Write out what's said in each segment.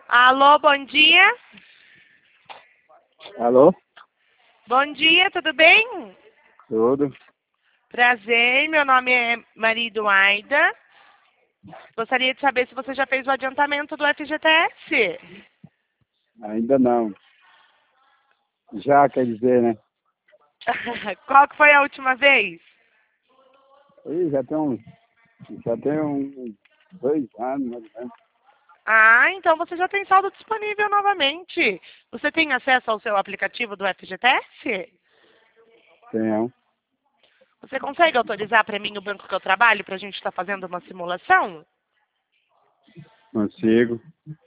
Alô, bom dia. Alô? Bom dia, tudo bem? Tudo? Prazer, meu nome é Maria Eduarda. Gostaria de saber se você já fez o adiantamento do FGTS. Ainda não. Já quer dizer, né? Qual que foi a última vez? Ih, já tem uns 2 anos, mais ou menos. Ah, então você já tem saldo disponível novamente. Você tem acesso ao seu aplicativo do FGTS? Tenho. Você consegue autorizar para mim o banco que eu trabalho para a gente estar fazendo uma simulação? Consigo.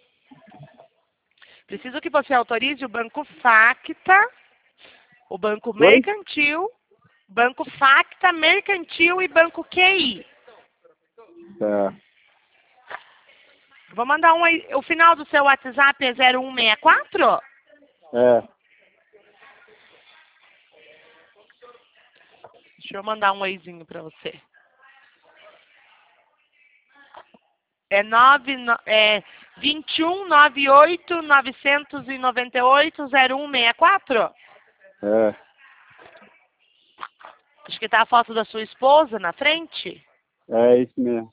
Preciso que você autorize o Banco Facta, o Banco Oi? Mercantil, Banco Facta, Mercantil e Banco QI. Tá. Vou mandar um aí. O final do seu WhatsApp é 0164? É. Deixa eu mandar um oizinho para você. É 21 98 998 0164? É. Acho que tá a foto da sua esposa na frente. É isso mesmo.